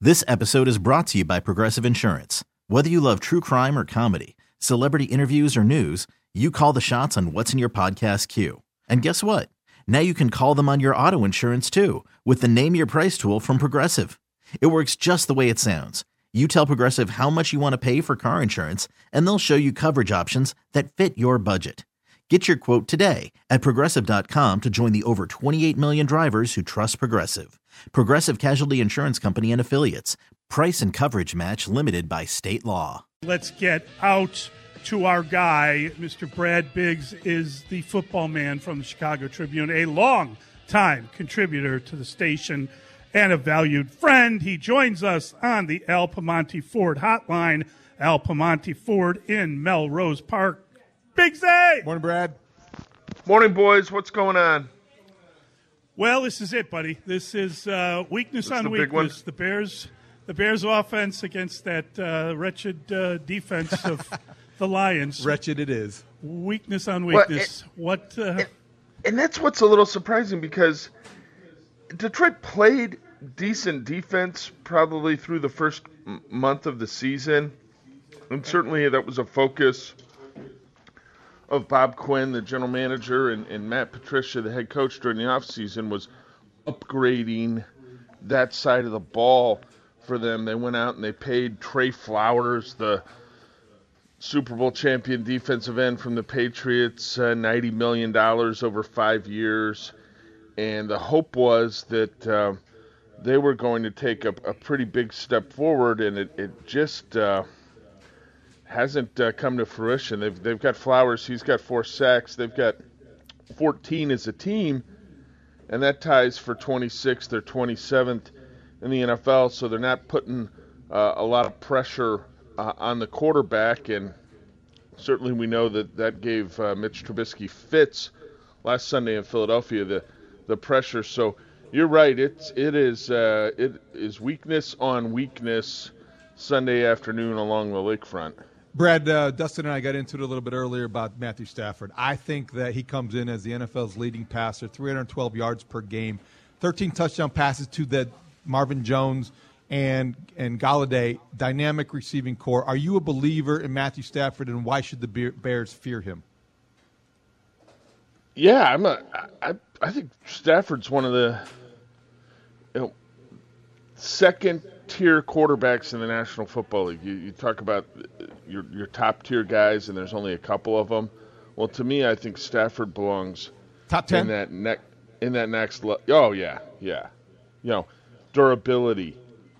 This episode is brought to you by Progressive Insurance. Whether you love true crime or comedy, celebrity interviews or news, you call the shots on what's in your podcast queue. And guess what? Now you can call them on your auto insurance too with the Name Your Price tool from Progressive. It works just the way it sounds. You tell Progressive how much you want to pay for car insurance, and they'll show you coverage options that fit your budget. Get your quote today at Progressive.com to join the over 28 million drivers who trust Progressive. Progressive Casualty Insurance Company and Affiliates. Price and coverage match limited by state law. Let's get out to our guy. Mr. Brad Biggs is the football man from the Chicago Tribune, a long-time contributor to the station and a valued friend. He joins us on the Al Piemonte Ford hotline. Al Piemonte Ford in Melrose Park. Biggsy! Morning, Brad. Morning, boys. What's going on? Well, this is it, buddy. This is weakness on weakness. The Bears' offense against that wretched defense of the Lions. Wretched it is. Weakness on weakness. And that's what's a little surprising because Detroit played decent defense probably through the first month of the season, and certainly that was a focus of Bob Quinn, the general manager, and Matt Patricia, the head coach during the offseason, was upgrading that side of the ball for them. They went out and they paid Trey Flowers, the Super Bowl champion defensive end from the Patriots, $90 million over 5 years. And the hope was that they were going to take a pretty big step forward, and it just hasn't come to fruition. They've got Flowers. He's got 4 sacks. They've got 14 as a team, and that ties for 26th or 27th in the NFL, so they're not putting a lot of pressure on the quarterback, and certainly we know that gave Mitch Trubisky fits last Sunday in Philadelphia, the pressure. So you're right, it is weakness on weakness Sunday afternoon along the lakefront. Brad, Dustin and I got into it a little bit earlier about Matthew Stafford. I think that he comes in as the NFL's leading passer, 312 yards per game, 13 touchdown passes to the Marvin Jones and Golladay, dynamic receiving core. Are you a believer in Matthew Stafford, and why should the Bears fear him? Yeah, I think Stafford's one of the second-tier quarterbacks in the National Football League. You talk about your top-tier guys, and there's only a couple of them. Well, to me, I think Stafford belongs top 10 in that next level. Oh yeah. Durability.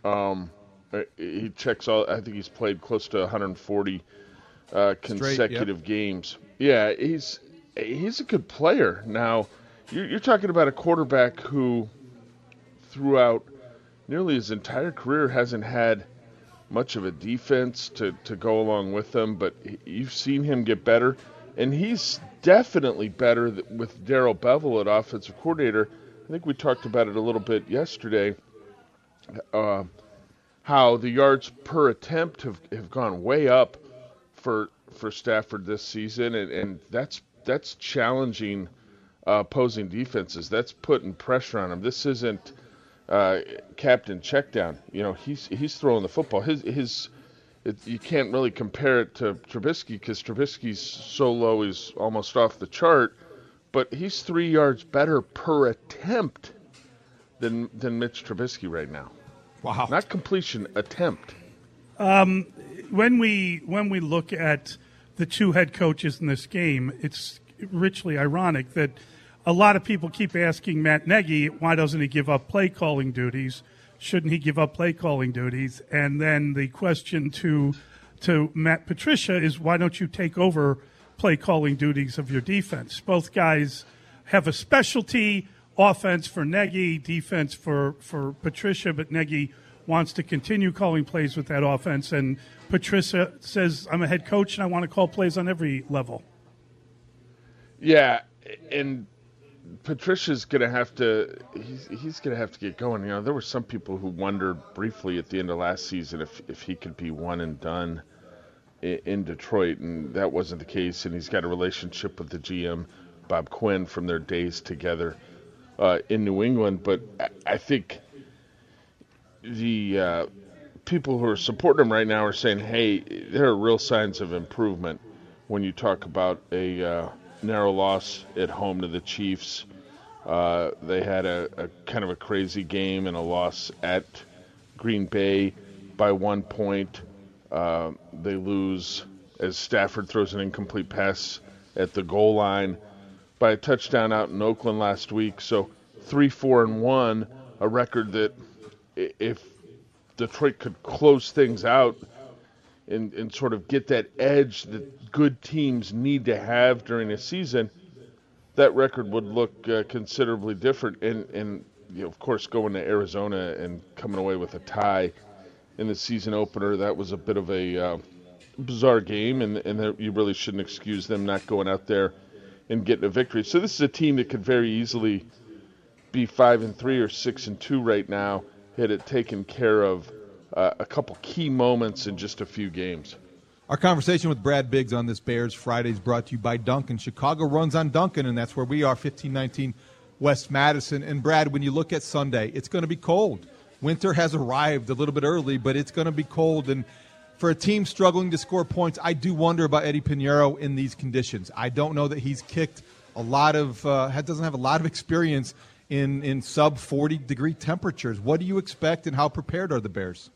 He checks all. I think he's played close to 140 consecutive games. Yeah, he's a good player. Now, you're talking about a quarterback who, throughout nearly his entire career, hasn't had much of a defense to go along with him, but you've seen him get better, and he's definitely better with Darrell Bevell at offensive coordinator. I think we talked about it a little bit yesterday, how the yards per attempt have gone way up for Stafford this season, and that's challenging opposing defenses. That's putting pressure on him. This isn't captain check down. He's throwing the football. You can't really compare it to Trubisky because Trubisky's so low he's almost off the chart, but he's 3 yards better per attempt than Mitch Trubisky right now. Wow. Not completion, attempt. When we look at the two head coaches in this game, it's richly ironic that a lot of people keep asking Matt Nagy, why doesn't he give up play calling duties? Shouldn't he give up play calling duties? And then the question to Matt Patricia is, why don't you take over play calling duties of your defense? Both guys have a specialty, offense for Nagy, defense for Patricia, but Nagy wants to continue calling plays with that offense, and Patricia says, I'm a head coach and I want to call plays on every level. Yeah, and Patricia's going to have to he's going to have to get going. There were some people who wondered briefly at the end of last season if he could be one and done in Detroit, and that wasn't the case. And he's got a relationship with the GM, Bob Quinn, from their days together in New England. But I think the people who are supporting him right now are saying, hey, there are real signs of improvement when you talk about a narrow loss at home to the Chiefs. They had a kind of a crazy game and a loss at Green Bay by 1 point. They lose as Stafford throws an incomplete pass at the goal line by a touchdown out in Oakland last week. So 3-4-1, a record that if Detroit could close things out and sort of get that edge that good teams need to have during a season, that record would look considerably different. And you know, of course, going to Arizona and coming away with a tie in the season opener, that was a bit of a bizarre game, and that you really shouldn't excuse them not going out there and getting a victory. So this is a team that could very easily be 5-3 or 6-2 right now, had it taken care of a couple key moments in just a few games. Our conversation with Brad Biggs on this Bears Friday is brought to you by Dunkin'. Chicago runs on Dunkin', and that's where we are, 1519 West Madison. And, Brad, when you look at Sunday, it's going to be cold. Winter has arrived a little bit early, but it's going to be cold. And for a team struggling to score points, I do wonder about Eddie Pinheiro in these conditions. I don't know that he's kicked a lot of doesn't have a lot of experience in sub-40-degree temperatures. What do you expect, and how prepared are the Bears?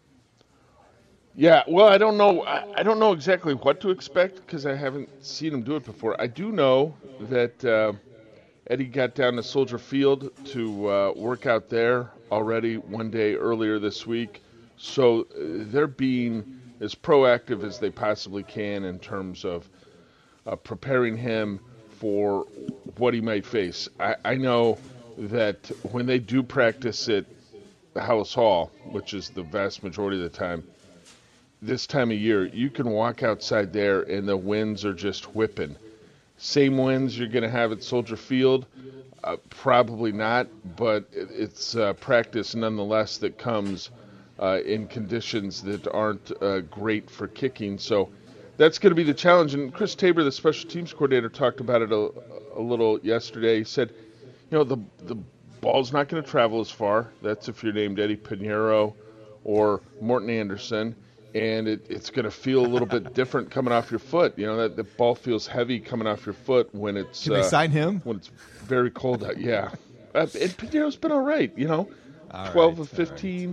Yeah, well, I don't know. I don't know exactly what to expect because I haven't seen him do it before. I do know that Eddie got down to Soldier Field to work out there already one day earlier this week. So they're being as proactive as they possibly can in terms of preparing him for what he might face. I know that when they do practice at Halas Hall, which is the vast majority of the time, this time of year, you can walk outside there and the winds are just whipping. Same winds you're going to have at Soldier Field? Probably not, but it's practice nonetheless that comes in conditions that aren't great for kicking. So that's going to be the challenge. And Chris Tabor, the special teams coordinator, talked about it a little yesterday. He said, you know, the ball's not going to travel as far. That's if you're named Eddie Pinheiro or Morton Anderson. And it's going to feel a little bit different coming off your foot. You know, that the ball feels heavy coming off your foot when it's... Can they sign him? When it's very cold out, yeah. And Pinheiro's been all right, you know. 12 of 15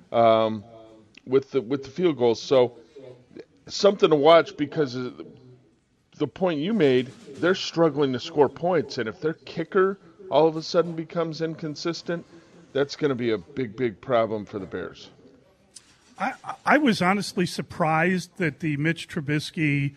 with the field goals. So something to watch because the point you made, they're struggling to score points. And if their kicker all of a sudden becomes inconsistent, that's going to be a big, big problem for the Bears. I was honestly surprised that the Mitch Trubisky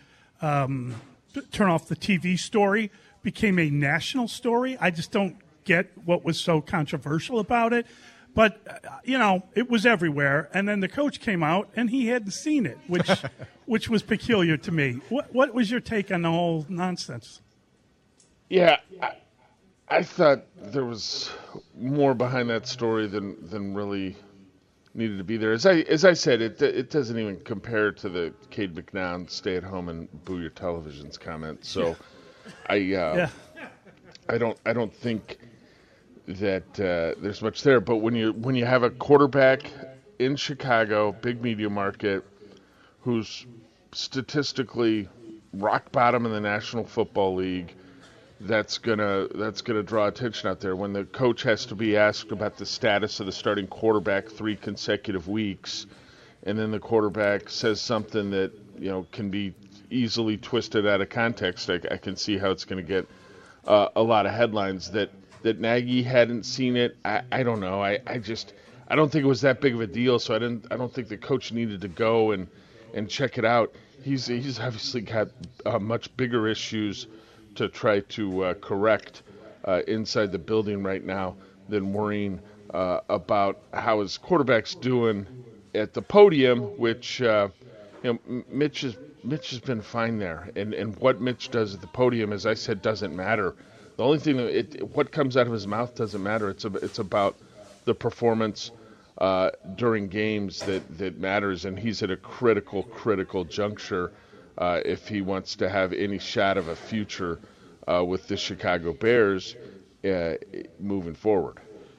turn off the TV story became a national story. I just don't get what was so controversial about it. But, you know, it was everywhere. And then the coach came out and he hadn't seen it, which was peculiar to me. What was your take on the whole nonsense? Yeah, I thought there was more behind that story than really needed to be there. As I said, it doesn't even compare to the Cade McNown stay at home and boo your televisions comment. So I don't think that there's much there. But when you have a quarterback in Chicago, big media market, who's statistically rock bottom in the National Football League, that's gonna draw attention out there. When the coach has to be asked about the status of the starting quarterback 3 consecutive weeks, and then the quarterback says something that, you know, can be easily twisted out of context, I can see how it's going to get a lot of headlines. That Nagy hadn't seen it, I don't know. I don't think it was that big of a deal. So I don't think the coach needed to go and check it out. He's obviously got much bigger issues to try to correct inside the building right now than worrying about how his quarterback's doing at the podium, which Mitch has been fine there, and what Mitch does at the podium, as I said, doesn't matter. The only thing what comes out of his mouth doesn't matter. It's about the performance during games that matters, and he's at a critical juncture if he wants to have any shot of a future with the Chicago Bears moving forward.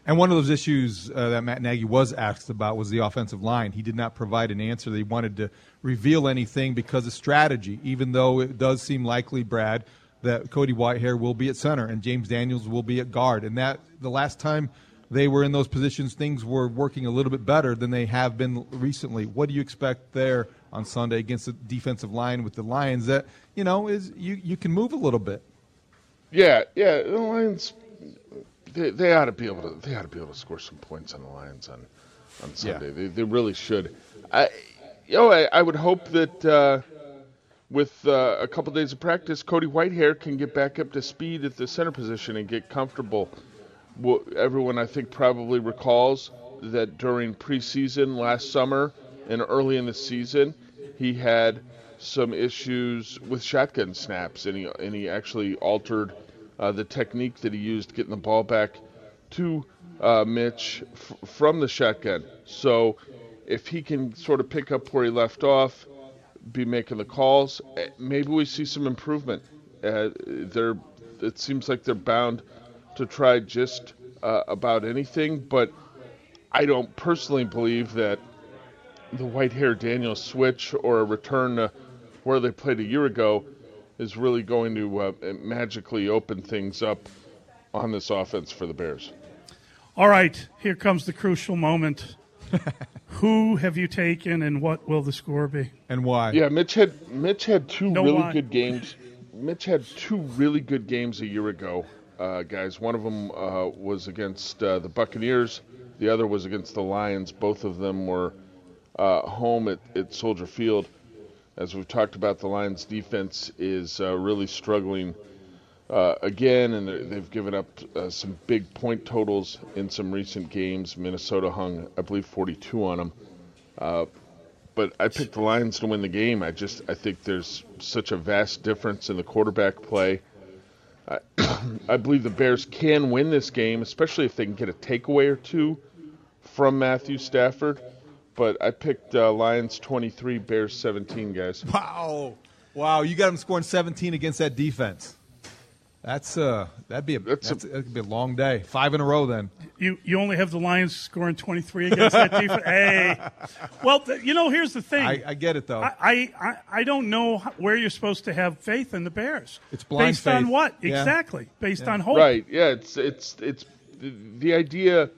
And one of those issues that Matt Nagy was asked about was the offensive line. He did not provide an answer. They wanted to reveal anything because of strategy, even though it does seem likely, Brad, that Cody Whitehair will be at center and James Daniels will be at guard. And that the last time they were in those positions, things were working a little bit better than they have been recently. What do you expect there on Sunday against the defensive line with the Lions that, is you can move a little bit? Yeah, the Lions, they ought to be able to score some points on the Lions on Sunday. Yeah. They really should. I would hope that with a couple days of practice, Cody Whitehair can get back up to speed at the center position and get comfortable. Well, everyone, I think, probably recalls that during preseason last summer and early in the season, he had some issues with shotgun snaps, and he actually altered the technique that he used getting the ball back to Mitch from the shotgun. So if he can sort of pick up where he left off, be making the calls, maybe we see some improvement. It seems like they're bound to try just about anything, but I don't personally believe that the Whitehair Daniels switch or a return to where they played a year ago is really going to magically open things up on this offense for the Bears. All right, here comes the crucial moment. Who have you taken, and what will the score be? And why? Yeah, Mitch had two really good games. Mitch had two really good games a year ago, guys. One of them was against the Buccaneers. The other was against the Lions. Both of them were home at Soldier Field. As we've talked about, the Lions' defense is really struggling again, and they've given up some big point totals in some recent games. Minnesota hung, I believe, 42 on them. But I picked the Lions to win the game. I think there's such a vast difference in the quarterback play. I believe the Bears can win this game, especially if they can get a takeaway or two from Matthew Stafford. But I picked Lions 23, Bears 17, guys. Wow, you got them scoring 17 against that defense. That'd be a long day. 5 in a row then. You only have the Lions scoring 23 against that defense. Hey, well, here's the thing. I get it though. I don't know where you're supposed to have faith in the Bears. It's blind based faith. On what? Yeah. Exactly. Based on hope. Right. Yeah. It's the idea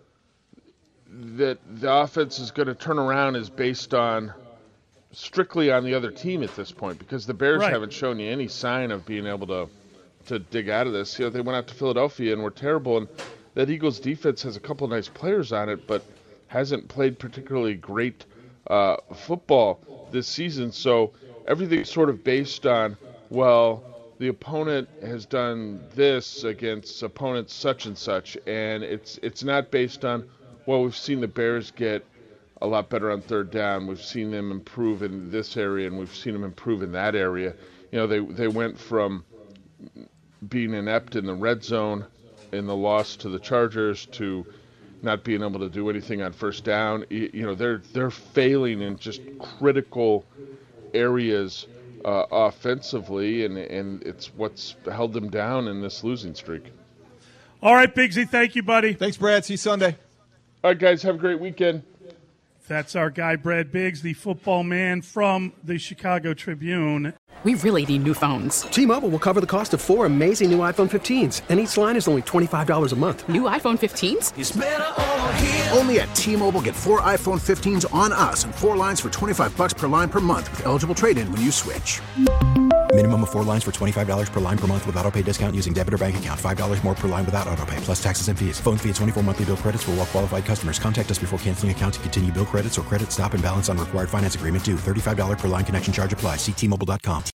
that the offense is going to turn around is based on strictly on the other team at this point, because the Bears haven't shown you any sign of being able to dig out of this. They went out to Philadelphia and were terrible, and that Eagles defense has a couple of nice players on it, but hasn't played particularly great football this season. So everything's sort of based on, well, the opponent has done this against opponents such and such, and it's not based on, well, we've seen the Bears get a lot better on third down. We've seen them improve in this area, and we've seen them improve in that area. They went from being inept in the red zone in the loss to the Chargers to not being able to do anything on first down. They're failing in just critical areas offensively, and it's what's held them down in this losing streak. All right, Bigsy, thank you, buddy. Thanks, Brad. See you Sunday. All right, guys, have a great weekend. That's our guy, Brad Biggs, the football man from the Chicago Tribune. We really need new phones. T-Mobile will cover the cost of 4 amazing new iPhone 15s, and each line is only $25 a month. New iPhone 15s? It's better over here. Only at T-Mobile, get 4 iPhone 15s on us and 4 lines for $25 per line per month with eligible trade-in when you switch. Minimum of 4 lines for $25 per line per month with autopay discount using debit or bank account. $5 more per line without autopay, plus taxes and fees. Phone fee at 24 monthly bill credits for well-qualified customers. Contact us before canceling account to continue bill credits or credit stop and balance on required finance agreement due. $35 per line connection charge applies. See T-Mobile.com.